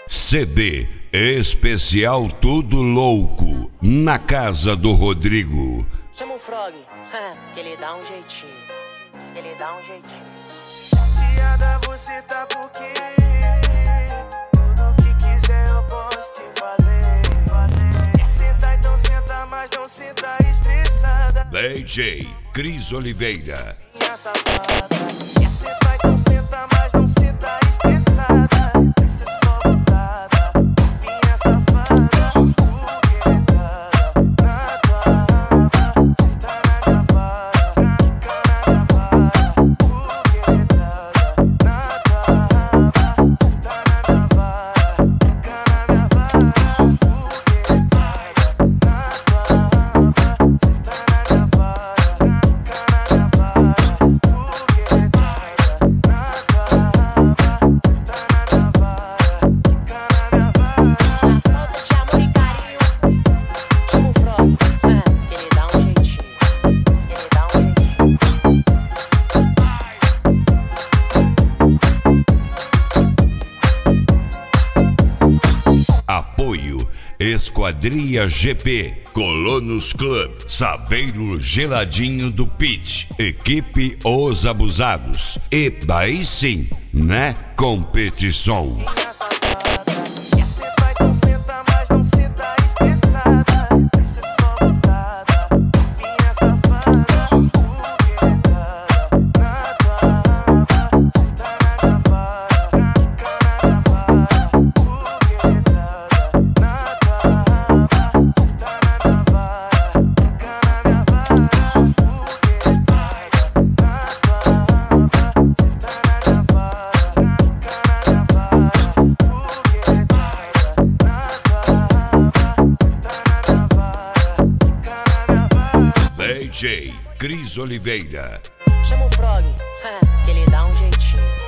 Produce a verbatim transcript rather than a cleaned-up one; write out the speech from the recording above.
C D especial Tudo Louco, na casa do Rodrigo. Chama o Frog, que ele dá um jeitinho. Ele dá um jeitinho. Tiada, você tá por quê? Tudo que quiser eu posso te fazer. Senta, então senta, mas não senta estressada. D J Cris Oliveira. Minha safada. Senta, então senta, mas não senta estressada. Isso é só botada. Minha safada. Foguetada na tua raba. Senta na minha vara. Fica na minha vara. Foguetada na tua raba. Senta na minha vara. Fica na minha vara. Foguetada na tua raba. Senta na minha vara. Fica na minha vara. Foguetada na tua raba. Senta na minha vara. Fica na minha vara. Falta de amor e carinho. Chama o Frog, que ele dá um jeitinho. Ele dá um jeitinho. Apoio Esquadria G P, Colonos Club, Saveiro Geladinho do Pit, Equipe Os Abusados e daí sim, né? Competição. Minha safada. Senta, então senta, mas não senta estressada. Isso é só botada. Minha safada. Foguetada na tua raba. Senta na minha vara. Fica na minha vara. Foguetada na tua raba. Senta na minha vara. Fica na minha vara. Foguetada na tua raba. Senta na minha vara. Fica na minha vara. Foguetada na tua raba. Senta na minha vara. Fica na minha vara. D J Cris Oliveira. Chama o Frog, que ele dá um jeitinho.